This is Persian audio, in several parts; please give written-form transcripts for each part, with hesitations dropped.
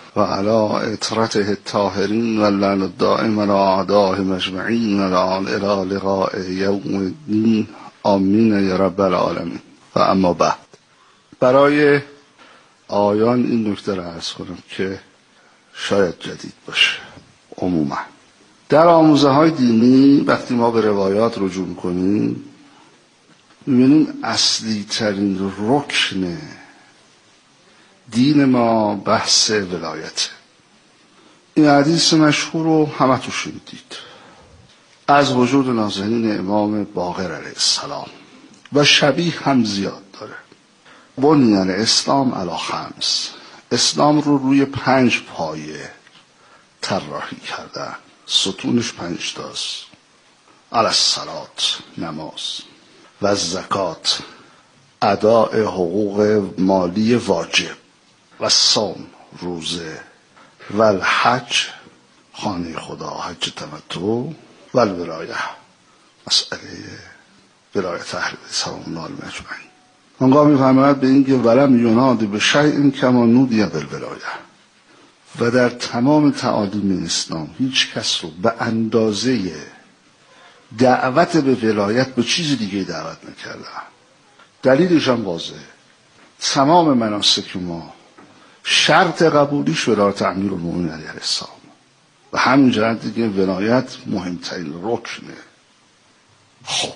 و علی اطرته الطاهرین و اللعن الدائم علی اعدائهم اجمعین و الی لقاء یوم الدین آمین یا رب العالمین. و اما بعد، برای آیان این نکته را عرض کنم که شاید جدید باشه. عموما در آموزه های دینی وقتی ما به روایات رجوع میکنیم میبینیم اصلی ترین رکن دین ما بحث ولایته. این حدیث مشهور رو همه تو شنیدید از وجود نازنین امام باقر علیه السلام و شبیه هم زیاد داره. بنی الاسلام علی خمس، اسلام رو روی 5 پایه طراحی کردن، ستونش 5 تاست: علی الصلات، نماز، و زکات، اداء حقوق مالی واجب، و صوم، روزه، و الحج، خانه خدا، حج تمتع، و الولایه، مسئله ولایت اهل بیت سلام الله علیهم اجمعین. آنگاه می‌فرماید به اینکه ولم یناد بشیء کما نودی بالولایه، و در تمام تعالیم اسلام هیچ کس رو به اندازه دعوت به ولایت به چیز دیگه دعوت نکردن. دلیلش هم واضحه. تمام مناسک ما شرط قبولیش ولایت امیرالمومنین علیه السلام و همین جهت دیگه ولایت مهمترین رکنه. خب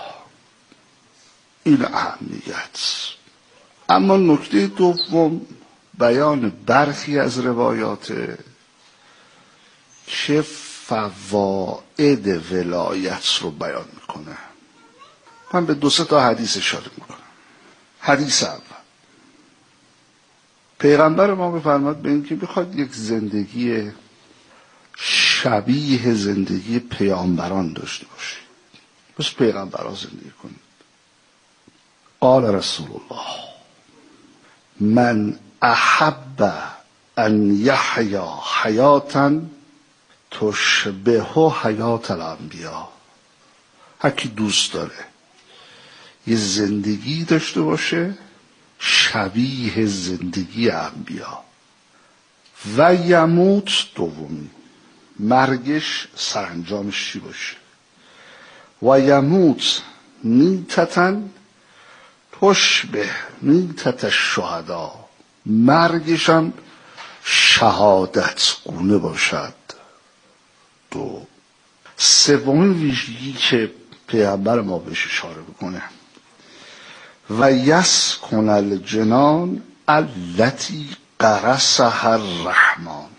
این اهمیت. اما نکته دوم بیان برخی از روایات که فواید ولایت رو بیان میکنه. من به 2-3 تا حدیث اشاره میکنم. حدیث اول، پیغمبر ما بفرماد به این که بخواد یک زندگی شبیه زندگی پیامبران داشته باشید، بس پیغمبران زندگی کنید. قال رسول الله: من احب ان یحیا حیاتا تشبه حیات الانبیا. هر کی دوست داره یه زندگی داشته باشه شبیه زندگی انبیا، و یموت، دومی مرگش سرانجامش چی باشه، و یموت میتتن تشبه میتت الشهدا، مرگش هم شهادت گونه باشد. دو، سومین ویژگی که پیغمبر ما بهش اشاره بکنه: و یسکن الجنان التی غرسها الرحمن،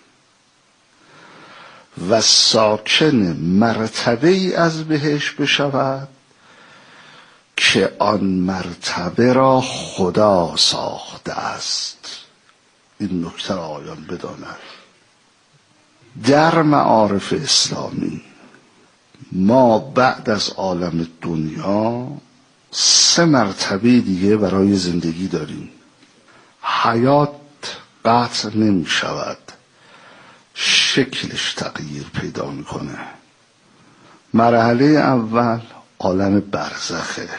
و ساکن مرتبه ای از بهش بشود که آن مرتبه را خدا ساخته است. این نکته را آیان بدانند. در معارف اسلامی ما بعد از عالم دنیا 3 مرتبه دیگه برای زندگی داریم. حیات قطع نمی شود، شکلش تغییر پیدا میکنه. مرحله اول عالم برزخه،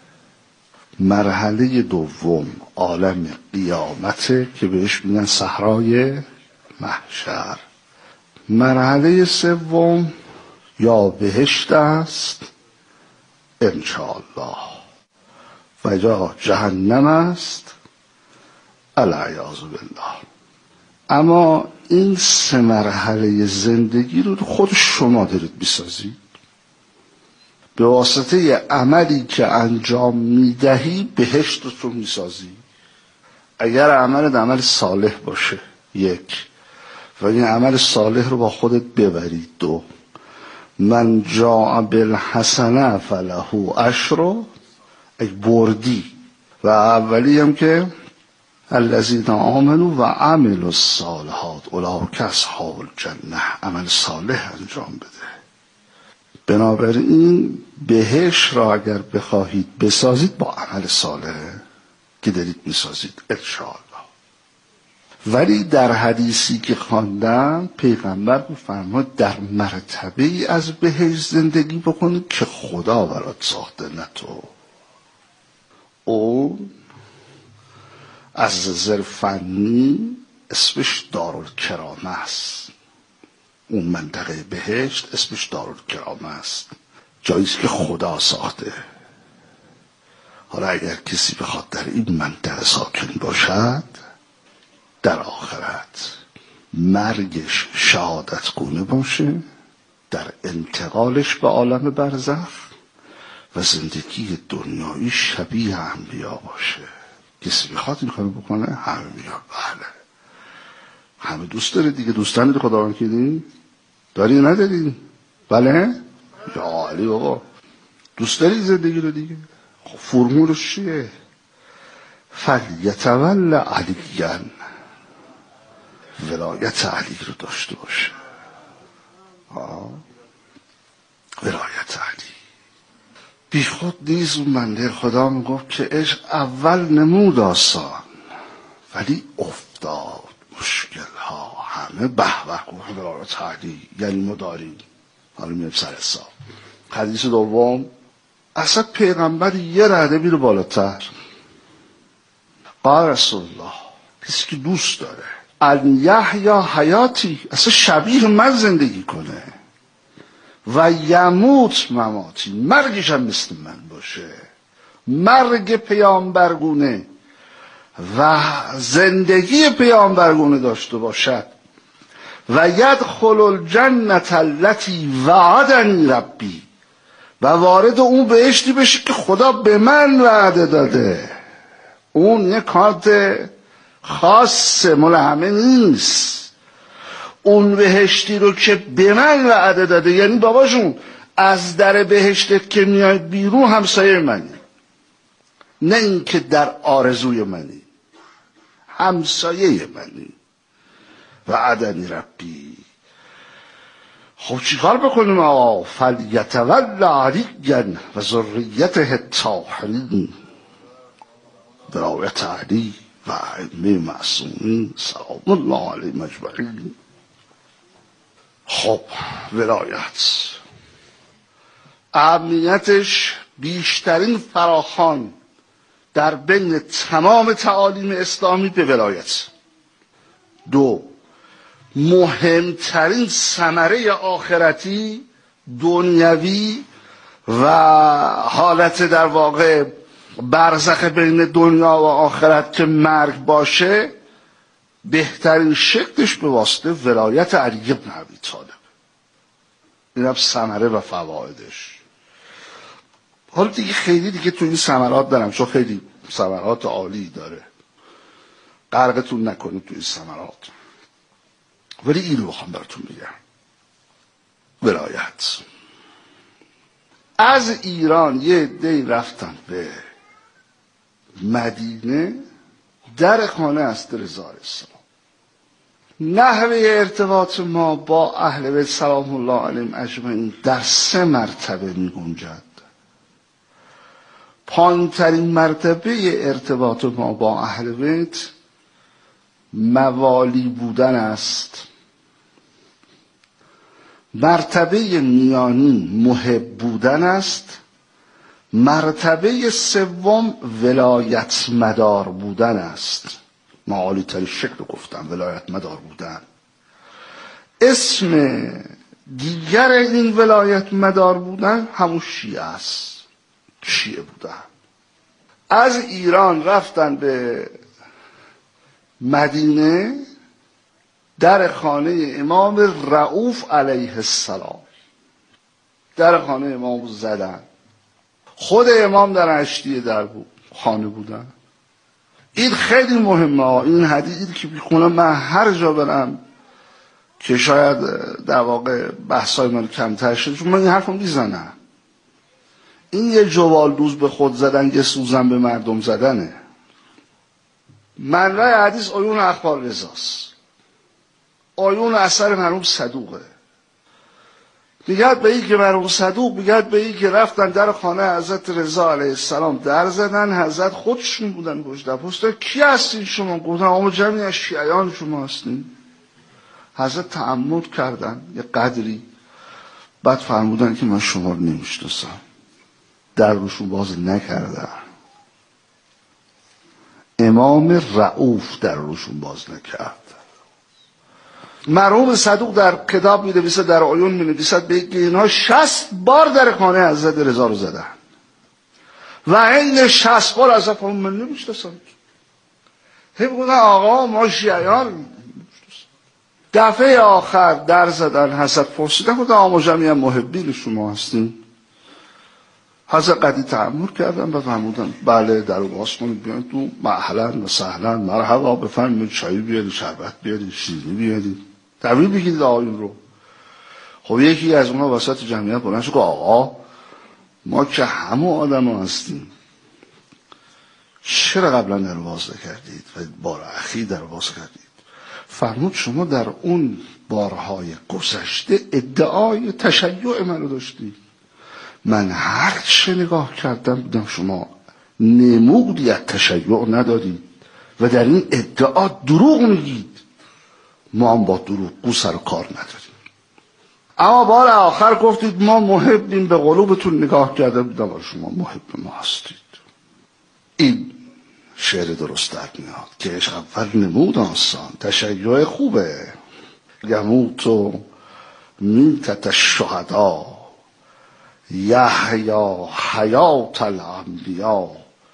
مرحله دوم عالم قیامته که بهش میگن صحرای محشر، مرحله سوم یا بهشت است انشاءالله و یا جهنم است العیاذ بالله. اما این 3 مرحله زندگی رو خود شما دارید میسازید به واسطه عملی که انجام میدهی. بهشت رو میسازی اگر عمل صالح باشه، 1، و این عمل صالح رو با خودت ببرید. 2، من جاء بالحسنه فله عشر، ای بردی. و اولی هم که الذین آمنوا و عملوا الصالحات اولئک اصحاب الجنه، عمل صالح انجام بده. بنابراین بهشت را اگر بخواهید بسازید با عمل صالح که دارید میسازید انشاءالله. ولی در حدیثی که خواندم پیغمبر فرمود در مرتبه ای از بهشت زندگی بکنید که خدا برات ساخته، نه تو. او از نظر فنی اسمش دارالکرامه است. اون منطقه بهشت اسمش دارالکرامه است، جاییست که خدا ساخته. حالا اگر کسی بخواد در این منطقه ساکن باشد، در آخرت مرگش شهادت گونه باشه، در انتقالش به عالم برزخ و زندگی دنیایی شبیه انبیا باشه. کسی بخواد این کارو بکنه، همه میگن بله. همه دوست داره دیگه. دوست نداری خداوند کردی؟ داری نداری؟ بله؟ یا علی بابا، دوست داری زندگی رو دیگه. خب فرمولش چیه؟ فلیتول علیین، ولایت علی رو داشته باشه. ولایت علی بی خود نیز. اون بنده خدا میگفت که عشق اول نمود آسان، ولی افتاد مشکل ها همه. به گفت ولایت علی یعنی ما داریم. حالا میریم سر حساب. حدیث دوم، اصلا پیغمبر یه رده میره بالاتر. قال رسول الله، کسی که دوست داره ان یحیا حیاتی، اصلا شبیه من زندگی کنه، و یموت مماتی، مرگش هم مثل من باشه، مرگ پیامبرگونه و زندگی پیامبرگونه داشته باشد، و یدخل الجنة التي وعدنی ربی، و وارد اون بهشتی بشه که خدا به من وعده داده. اون یه کارت خاص مال همه نیست. اون بهشتی رو که به من وعده داده، یعنی باباشون از در بهشتت که میای بیرون همسایه منی، نه این که در آرزوی منی، همسایه منی. وعدنی ربی. خب چیکار بکنیم آقا؟ فلیتول علیین و ذریته الطاهرین، ولایت علی و ائمه معصومین سلام الله علیهم اجمعین. خب ولایت اهمیتش بیشترین فراخوان در بین تمام تعالیم اسلامی به ولایت. دو، مهمترین ثمره آخرتی دنیوی و حالت در واقع برزخ بین دنیا و آخرت که مرگ باشه، بهترین شکلش به واسطه ولایت علی بن ابی طالب. این هم ثمره و فوایدش. حالا دیگه خیلی دیگه تو این ثمرات دارم، چون خیلی ثمرات عالی داره، غرقتون نکنید تو این ثمرات، ولی این رو بخوام براتون بگم. ولایت از ایران یه عده‌ای رفتن به مدینه، در خانه است رضا علیه السلام. نحوه ارتباط ما با اهل بیت سلام الله علیهم اجمعین در 3 مرتبه می گنجد. پایین‌ترین مرتبه ارتباط ما با اهل بیت موالی بودن است. مرتبه میانی محب بودن است. مرتبه سوم ولایت مدار بودن است. معالی ترین شکل گفتم، ولایت مدار بودن. اسم دیگر این ولایت مدار بودن همون شیعه است. شیعه بودن. از ایران رفتن به مدینه، در خانه امام رؤوف علیه السلام، در خانه امام زدن. خود امام در اشتیه در خانه بودن. این خیلی مهمه. این حدیثی که میخونم من هر جا برم که شاید در واقع بحثای من کمتر شد، چون من این حرفو میزنم، این یه جوال دوز به خود زدن، یه سوزن به مردم زدنه. منبع حدیث عیون اخبار رضاست، عیون اثر مرحوم صدوقه. میگه به این که مرحوم صدوق میگه به این که رفتن در خانه حضرت رضا علیه السلام در زدن، حضرت خودشون بودن پشت در پرسیدن کی هستین شما؟ گفتن آقا جمعی از شیعیان شما هستین. حضرت تعمد کردن یه قدری، بعد فرمودن که من شما رو نمیشناسم، در روشون باز نکردن. امام رؤوف در روشون باز نکرد. مرحوم صدوق در کتاب می‌نویسه، در عیون می‌نویسد، به اینها 60 بار در خانه حضرت رضا رو زدن و این 60 بار از افهم من نمیشناسن. هی بگوندن آقا ما شیعیان. دفعه آخر در زدن، حضرت پرسیدن، گفتن آقا جمعی محبین شما هستیم. حضرت قدی تأمل کردن و فرمودن بله در اون آسمان بیاین تو، اهلا و سهلا مرحبا، بفرمایید چای بیارید، شربت بیارید، شیرینی بیارید، تبریک بگید آقایون رو. خب یکی از اونها وسط جمعیت بلند شد آقا ما که همه آدم ها هستیم، چرا قبلا در باز نکردید و بار اخیر در باز کردید؟ فرمود شما در اون بارهای گذشته ادعای تشیع منو داشتید، من هر چه نگاه کردم دیدم شما نمودی از تشیع ندارید و در این ادعا دروغ میگید، ما هم با دروغ سر و کار نداریم. اما بار آخر گفتید ما محبیم، به قلوبتون نگاه کردم دیدم شما محب ما هستید. این شعر درست در میاد که عشق اول نمود آسان، تشیع خوبه. یموت و میتت الشهدا یحیا حیات الانبیا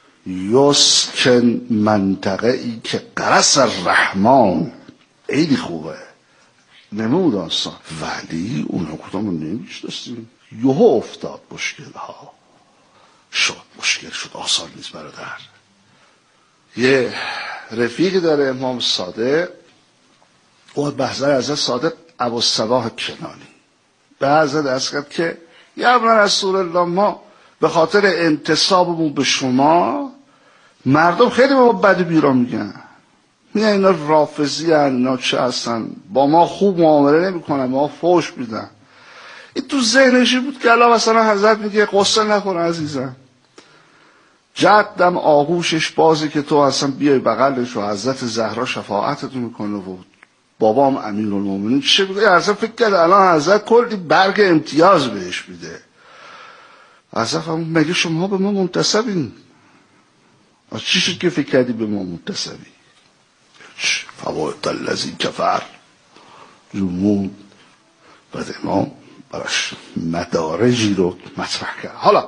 یسکن منطقه ای که قرص الرحمن. خیلی خوبه، نمود آسان، ولی اونها کدامو نمیشناسیم. یهو افتاد مشکل ها شد، مشکل شد، آسان نیست برادر. یه رفیقی داره امام صادق، او بحضر از صادق ابوالصباح کنانی، به حضرت از کرد که یا ابن رسول الله ما به خاطر انتصابمون به شما مردم خیلی به ما بد و بیرا میگن، اینا رافضی هن، اینا چه هستن، با ما خوب معامله نمی کنن، ما فوش میدن. این تو ذهنشی بود که الله مثلا حضرت میگه قصه نکن عزیزم، جدم آغوشش بازی که تو اصلا بیای بغلش و حضرت زهرا شفاعتتو میکنه و بابام امیرالمومنین چه بگه. اصلا فکر کرد الان حضرت کلی برگ امتیاز بهش میده. حضرت فرمود مگه شما به ما منتسبین؟ چی شد که فکر کردی به ما منتسبی؟ فوایت الذی کفر جمود. بعد امام براش مدارجی رو مطرح کرد. حالا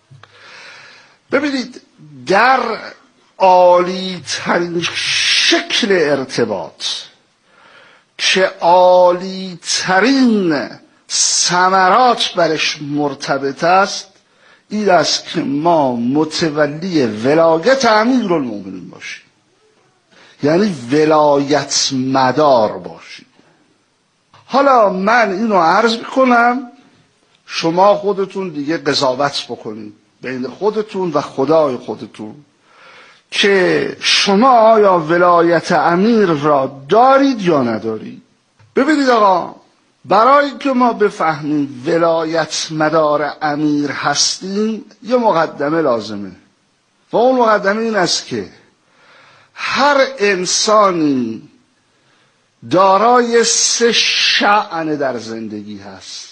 ببینید در عالی ترین شکل ارتباط که عالی ترین ثمرات برش مرتبط است، این است که ما متولی ولایت امیرالمومنین باشیم، یعنی ولایت مدار باشیم. حالا من اینو عرض میکنم، شما خودتون دیگه قضاوت بکنید بین خودتون و خدای خودتون که شما آیا ولایت امیر را دارید یا ندارید. ببینید آقا، برای که ما بفهمیم ولایت مدار امیر هستیم یه مقدمه لازمه و اون مقدمه این است که هر انسانی دارای 3 شأن در زندگی هست.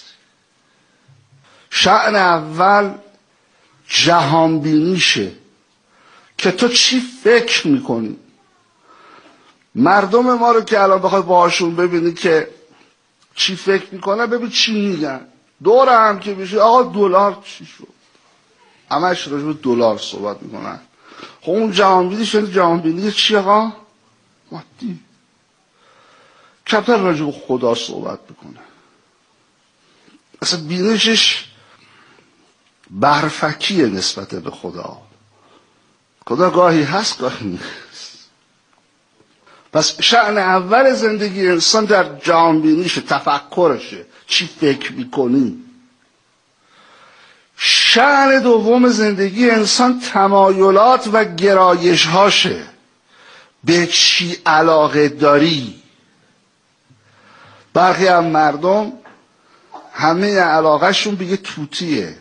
شأن اول جهانبینیشه که تو چی فکر میکنی. مردم ما رو که الان بخوای باهاشون ببینی که چی فکر میکنه، ببین چی میگن. دور هم که بشه آقا دلار چی شد، همش راجع به دلار صحبت میکنن. خب اون جهانبینی شده، جهانبینی چی آقا؟ مادی. کمتر راجع به خدا صحبت میکنه، اصلا بینشش برفکیه نسبت به خدا. خدا گاهی هست گاهی نیست. پس شأن اول زندگی انسان در جهانبینیشه، تفکرشه، چی فکر میکنی. شأن دوم زندگی انسان تمایلات و گرایش هاشه، به چی علاقه داری. برخی از مردم همه علاقه شون بگه توتیه،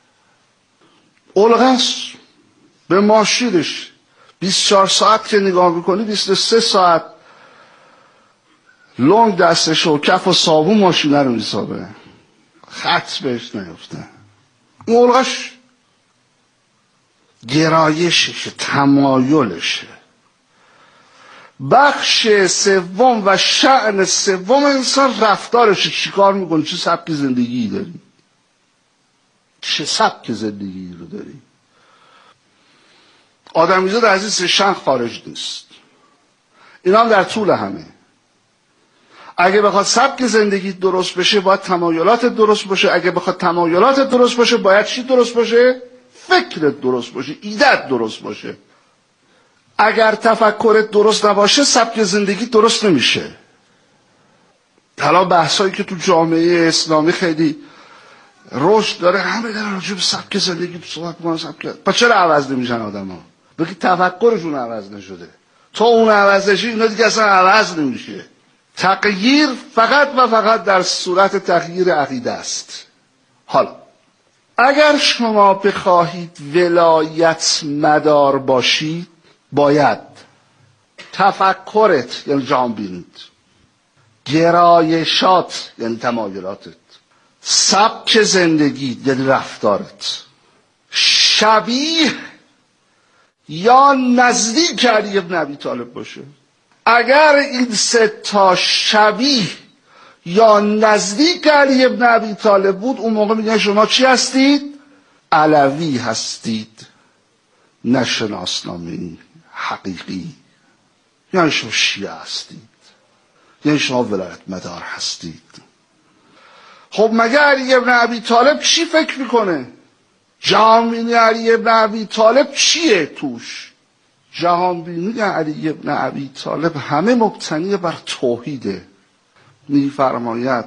الغاست به ماشینش 24 ساعت که نگاه میکنی 23 ساعت لنگ دستش و کف و صابون ماشینه رو میسابه، خط بهش نیفته. اون الغاش گرایششه، تمایلشه. بخش سوم و شأن سوم انسان رفتارش، چیکار میکنه، چه سبک زندگی داری، چه سبک زندگی رو داری. آدمیزاد از این سه شأن خارج نیست. اینا هم در طول همه. اگه بخواد سبک زندگی درست بشه باید تمایلات درست باشه. اگه بخواد تمایلات درست باشه باید چی درست باشه؟ فکرت درست باشه، ایدت درست باشه. اگر تفکرت درست نباشه سبک زندگی درست نمیشه. حالا بحثایی که تو جامعه اسلامی خیلی رشد داره، همه دارن راجع به سبک زندگی صحبت می‌کنن. پس چرا عوض نمیشن آدما؟ بگی تفکرشون عوض نشده. تو اون عوض نشی اینا دیگه اصلا عوض نمیشه. تغییر فقط و فقط در صورت تغییر عقیده است. حالا اگر شما بخواهید ولایت مدار باشید باید تفکرت یعنی جهان بینیت، گرایشات یعنی تمایلاتت، سبک زندگی یعنی رفتارت شبیه یا نزدیک علی ابن ابی طالب باشه. اگر این سه تا شبیه یا نزدیک علی ابن ابی طالب بود اون موقع میگن شما چی هستید؟ علوی هستید، نه شناسنامه‌ای حقیقی. یعنی شما شیعه هستید، یعنی شما ولایت مدار هستید. خب مگه علی ابن ابی طالب چی فکر میکنه؟ جهانبینی علی ابن ابی طالب چیه توش؟ جهانبینی علی ابن ابی طالب همه مبتنی بر توحیده. میفرماید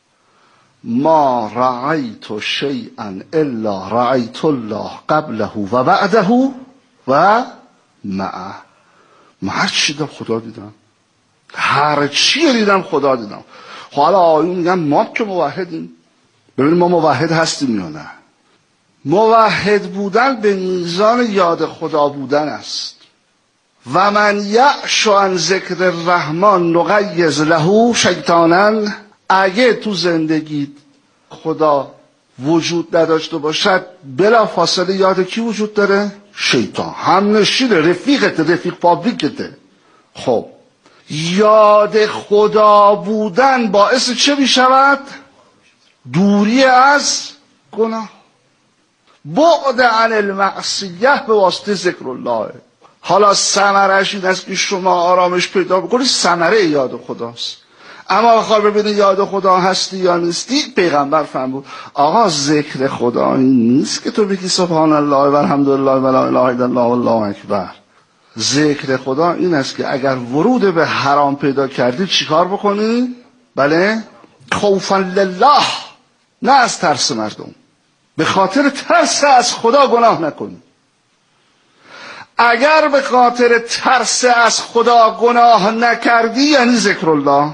ما رأیت شیئا الا رأیت الله قبله و بعده و معه. من هر چی دیدم خدا دیدم، هر چی دیدم خدا دیدم. حالا آیون میگن ما که موحدیم. ببینیم ما موحد هستیم یا نه. موحد بودن به میزان یاد خدا بودن است. و من یعش عن ذکر الرحمن نقیض له شیطانا. اگه تو زندگی خدا وجود نداشته باشد بلا فاصله یاد کی وجود داره؟ شیطان. هم نشینه، رفیقته، رفیق پابلیکته. خب یاد خدا بودن باعث چه میشود؟ دوری از گناه، بعد عن المعصیه به واسطه ذکر الله. حالا ثمرش این است که شما آرامش پیدا بکنید، ثمره یاد خداست. اما بخوای ببینی یاد خدا هستی یا نیستی، پیغمبر فرمود آقا ذکر خدا این نیست که تو بگی سبحان الله و الحمدلله و لا اله الا الله والله اکبر. ذکر خدا این است که اگر ورود به حرام پیدا کردی چیکار بکنی؟ بله، خوفا لله، نه از ترس مردم، به خاطر ترس از خدا گناه نکنی. اگر به خاطر ترس از خدا گناه نکردی یعنی ذکر الله.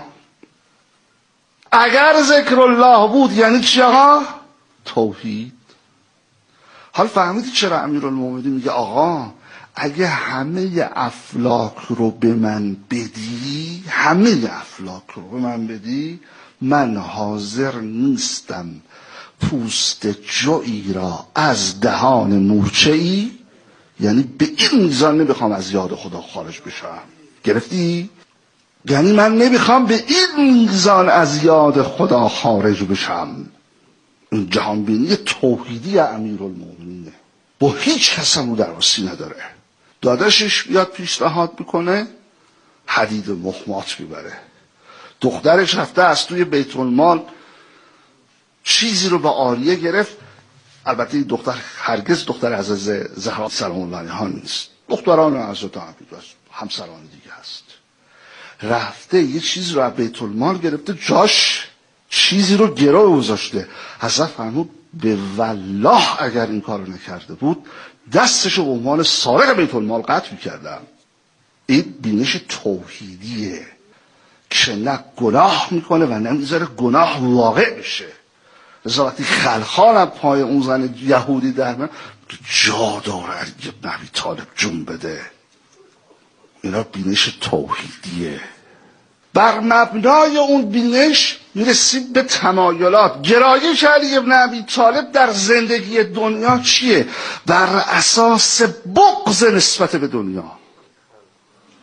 اگر ذکر الله بود یعنی چی آقا؟ توحید. حال فهمیدی چرا امیرالمومنین میگه آقا اگه همه افلاک رو به من بدی، همه افلاک رو به من بدی، من حاضر نیستم پوست جویی را از دهان مورچه‌ای، یعنی به این میزان نمیخوام از یاد خدا خارج بشم. گرفتی؟ یعنی من نمیخوام به این میزان از یاد خدا خارج بشم. این جهانبینی توحیدی امیرالمومنینه، با هیچ کس هم درواسی نداره. داداشش بیاد پیشنهاد میکنه حدید مخمات میبره. دخترش رفته از توی بیت المال چیزی رو به عاریه گرفت. البته این دختر هرگز دختر عزیز زهرا سلام الله علیها نیست، دختران حضرت عبید همسران دیگه هست. رفته یه چیز رو از بیت المال گرفته، جاش چیزی رو گرو گذاشته. حضرت فرمود به والله اگر این کارو نکرده بود دستشو به عنوان سارق بیت المال قطع می‌کردم. این بینش توحیدیه که نه گناه میکنه و نمیذاره گناه واقع بشه. لذا وقتی خلخالم پای اون زن یهودی در من جا داره علی ابن ابی طالب جون بده. اینا بینش توحیدیه. بر مبنای اون بینش میرسیم به تمایلات. گرایش علی ابن ابی طالب در زندگی دنیا چیه؟ بر اساس بغض نسبت به دنیا.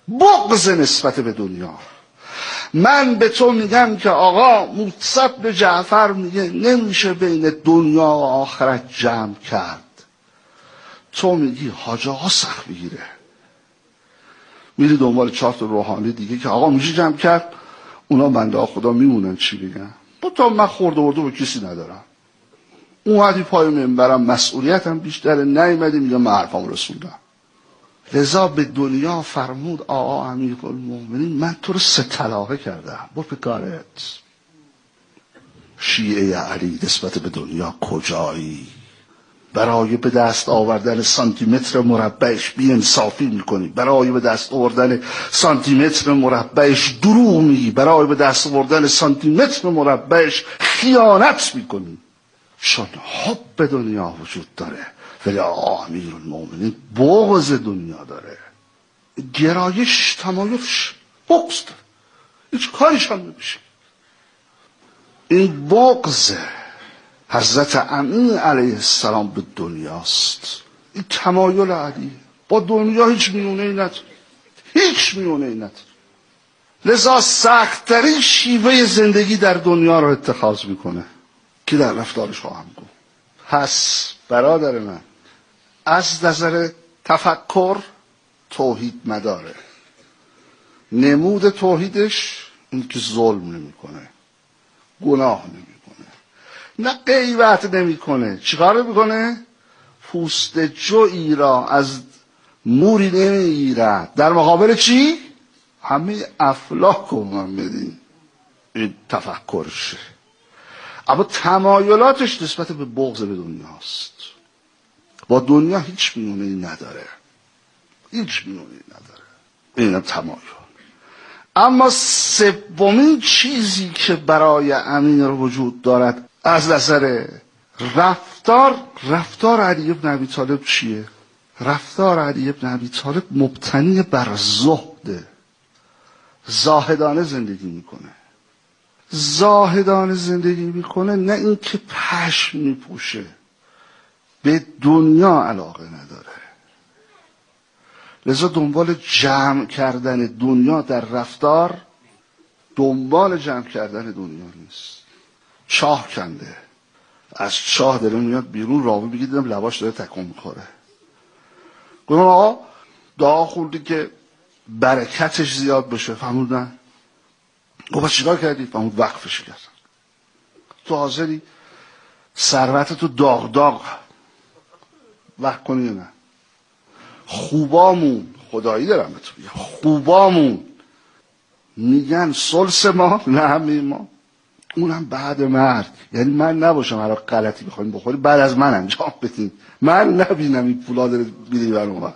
بغض نسبت به دنیا. من به تو میگم که آقا موسد به جعفر میگه نمیشه بین دنیا و آخرت جمع کرد. تو میگی حاج آقا سخت بگیره، میری دنبال 4 تا روحانی دیگه که آقا میشه جمع کرد. اونا بنده خدا میمونن چی بگن؟ تا من خورده ورده با کسی ندارم. اومدی پای منبرم مسئولیتم بیشتره، نیومدی میگم من حرفم رسوندم. لذا به دنیا فرمود آقا امیرالمومنین من تو رو 3 طلاقه کردم، برو به کارت. شیعه علی نسبت به دنیا کجایی؟ برای به دست آوردن سانتیمتر مربعش بی‌انصافی میکنی، برای به دست آوردن سانتیمتر مربعش دروغ میگی، برای به دست آوردن سانتیمتر مربعش خیانت میکنی. چون حب به دنیا وجود داره، ولی آقا امیرالمومنین بغض دنیا داره، گرایش تمایلش بغض داره، هیچ کاریش هم نمیشه. این بغض حضرت امین علیه السلام به دنیاست. این تمایل علی با دنیا هیچ میونه نداره، هیچ میونه نداره. لذا سخت‌ترین شیوه زندگی در دنیا رو اتخاذ میکنه که در رفتارش خواهم گفت. پس برادر من از نظر تفکر توحید مداره. نمود توحیدش این که ظلم نمیکنه، گناه نمیکنه، نه غیبت نمیکنه. چیکار میکنه؟ پوست جویی را از موری نمیگیرد. در مقابل چی؟ همه افلاک رو من بدین. این تفکرشه. اما تمایلاتش نسبت به بغض به دنیاست. با دنیا هیچ میونه‌ای نداره، هیچ میونه‌ای نداره. اینم تمایل. اما سومین چیزی که برای امیر وجود دارد از نظر رفتار علی بن ابی طالب چیه؟ رفتار علی بن ابی طالب مبتنی بر زهده. زاهدانه زندگی میکنه، زاهدانه زندگی میکنه، نه اینکه پشم میپوشه. به دنیا علاقه نداره. لذا دنبال جمع کردن دنیا در رفتار، دنبال جمع کردن دنیا نیست. چاه کنده، از چاه داره میاد بیرون، راوی بگید دیدم لباش داره تکون میخوره. گفتم آقا دعا خوردی که برکتش زیاد بشه. فهموندن؟ گفت چیکار کردی؟ فهمود وقفش کردن. تو حاضری ثروتتو داغ داغ وقف کنی یا نه؟ خوبامون، خدایی دارم به تو بگم، خوبامون میگن ثلث ما نه همه ما، اونم بعد مرگ. یعنی من نباشم هر غلطی بخوایم بخوری بعد از من انجام بدین، من نبینم این پولا داره بیری بر اون.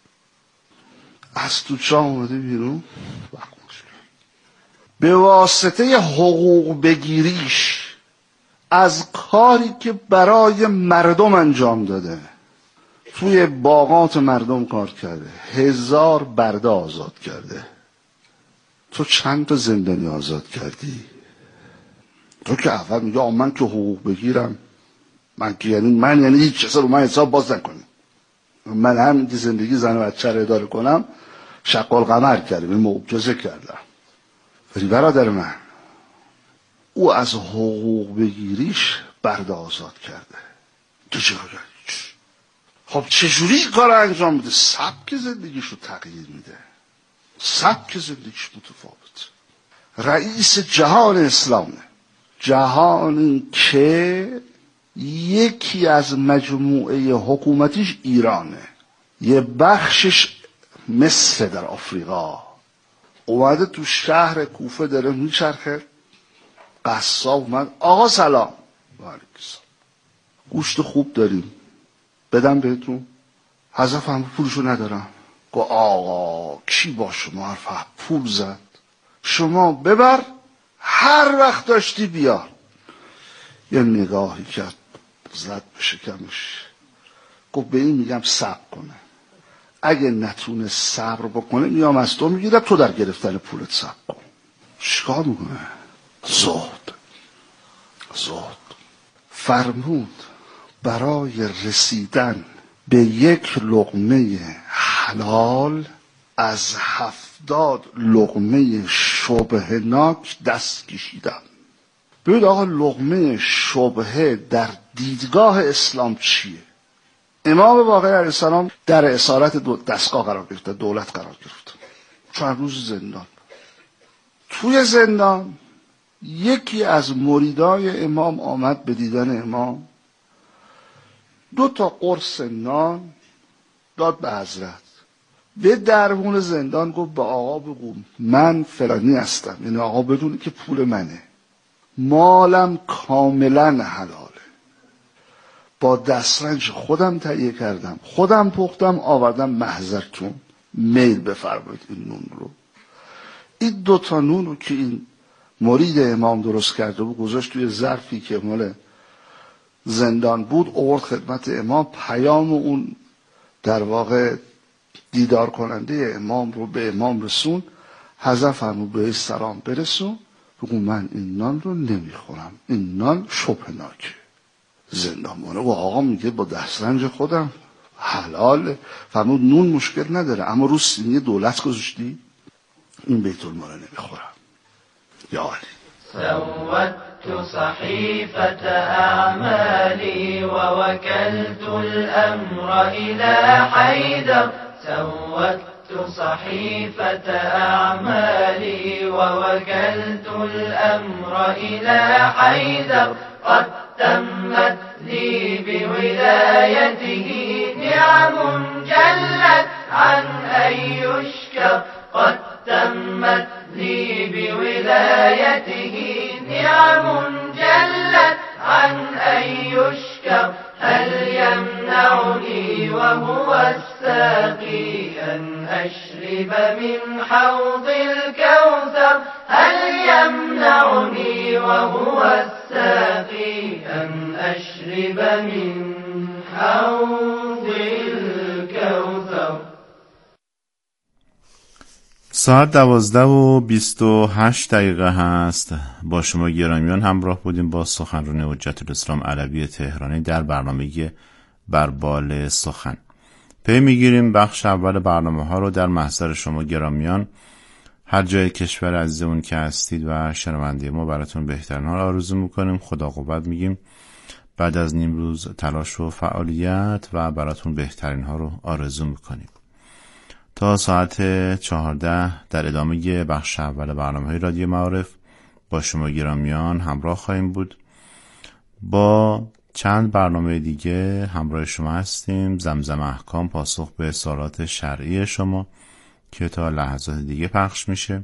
از تو چاه اومده بیرون، به واسطه حقوق بگیریش از کاری که برای مردم انجام داده، توی باغات مردم کار کرده، 1000 برده آزاد کرده. تو چند تا زندانی آزاد کردی؟ تو که اول میگه من که حقوق بگیرم، من یعنی هیچ چیز رو من حساب باز نکنیم، من همین که زندگی زن و بچه رو اداره کنم شقال قمر کردم، این معجزه کردم. ولی برادر من او از حقوق بگیریش برده آزاد کرده. تو چرا کردی؟ خب چجوری کار انجام میده؟ سبک زندگیش رو تغییر میده، سبک زندگیش متفاوت. رئیس جهان اسلامه، جهانی که یکی از مجموعه حکومتیش ایرانه، یه بخشش مصر در آفریقا. اومده تو شهر کوفه داره میچرخه، قصاب اومد آقا سلام، گوشت خوب داریم بدم بهتون؟ حضرت فرمود پولشو ندارم. گفت آقا کی با شما حرف پول زد؟ شما ببر هر وقت داشتی بیار. یه نگاهی کرد زد به شکمش، گفت به این میگم صبر کنه، اگه نتونه صبر بکنه میام از تو میگیرم، تو در گرفتن پولت صبر کن. چیکار میکنه؟ زهد. فرمود برای رسیدن به یک لقمه حلال از 70 لقمه شبهه ناک دست کشیدم. ببینید آقا، لقمه شبهه در دیدگاه اسلام چیه؟ امام باقر علیه السلام در اسارت دستگاه قرار گرفته، دولت قرار گرفت، چند روز زندان. توی زندان یکی از مریدای امام آمد به دیدن امام، 2 قرص نان داد به حضرت. به درون زندان گفت به آقا بگو من فلانی هستم، یعنی آقا بدونه که پول منه، مالم کاملا حلاله، با دسترنج خودم تهیه کردم، خودم پختم، آوردم محضرتون، میل بفرمایید این نون رو. این 2 نون رو که این مرید امام درست کرده بود گذاشت توی ظرفی که مال زندان بود، آورد خدمت امام. پیام اون در واقع دیدار کننده امام رو به امام رسون. حضرت فرمود به سلام برسون، بگو من این نان رو نمیخورم، این نان شبه ناکه. زندانبانه و آقا میگه با دسترنج خودم حلاله. فرمود نون مشکل نداره، اما رو سینی دولت گذاشتی، این بیت المال نمیخورم. یا علی سودت صحيفة أعمالي ووكلت الأمر إلى حيدر. سودت صحيفة أعمالي ووكلت الأمر إلى حيدر. قد تمت لي بولايته نعم جلت عن أن يشكر. قد تمت لي بولايته نعم جلت عن أن يشكر. هل يمنعني وهو الساقي أن أشرب من حوض الكوثر؟ هل يمنعني وهو الساقي أن أشرب من حوض الكوثر؟ ساعت 12:28 هست. با شما گرامیان همراه بودیم با سخنران حجت الاسلام علوی تهرانی در برنامه بر بال سخن. پی میگیریم بخش اول برنامه ها رو در محضر شما گرامیان، هر جای کشور عزیزمون که هستید و شنونده ما، براتون بهترین ها رو آرزو میکنیم. خدا قوت میگیم بعد از نیم روز تلاش و فعالیت و براتون بهترین ها رو آرزو میکنیم. تا ساعت 14 در ادامه بخش اول برنامه‌های رادیو معارف با شما گرامیان همراه خواهیم بود. با چند برنامه دیگه همراه شما هستیم. زمزم احکام، پاسخ به سوالات شرعی شما که تا لحظات دیگه پخش میشه.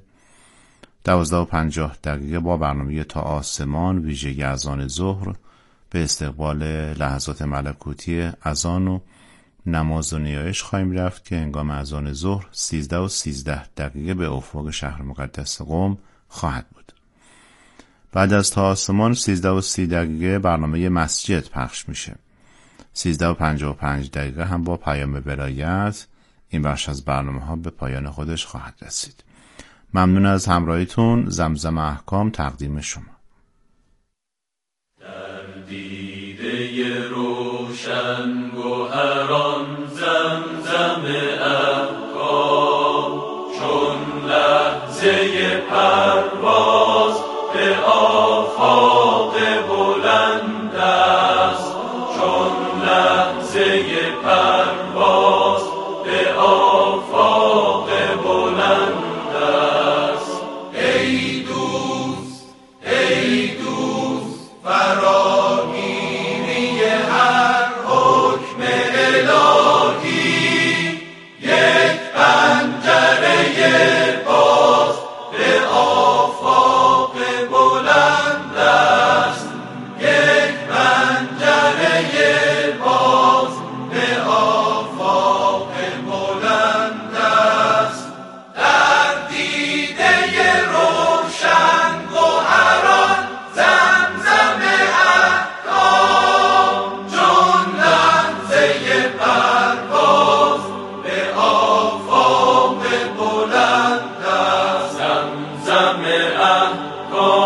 12:50 با برنامه تا آسمان، ویژگی اذان ظهر، به استقبال لحظات ملکوتی اذان و نماز و نیایش خواهیم رفت که هنگام اذان ظهر 13:13 به افق شهر مقدس قم خواهد بود. بعد از تا آسمان 13:30 برنامه مسجد پخش میشه. 13:55 هم با پیام ولایت این بخش از برنامه ها به پایان خودش خواهد رسید. ممنون از همراهیتون. زمزم احکام تقدیم شما. در دیده روشن گوهران زمزم احکام، چون لحظه پرواز به آفاق بلند است. چون لحظه پرواز به آفاق بلند است. ای دوست ای دوست فراگیری هر حکم الهی، یک پنجره باز به آفاق بلند است. یک پنجره باز به آفاق بلند است. در دیده روشن گوهران زمزم احکام، چون لحظه پرواز به آفاق بلند است. زمزم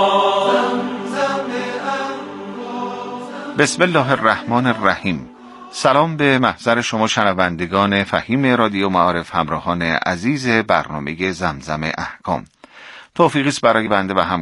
احکام، زمزم احکام. بسم الله الرحمن الرحیم. سلام به محضر شما شنوندگان فهیم رادیو معارف، همراهان عزیز برنامه زمزم احکام. توفیقی است برای بنده و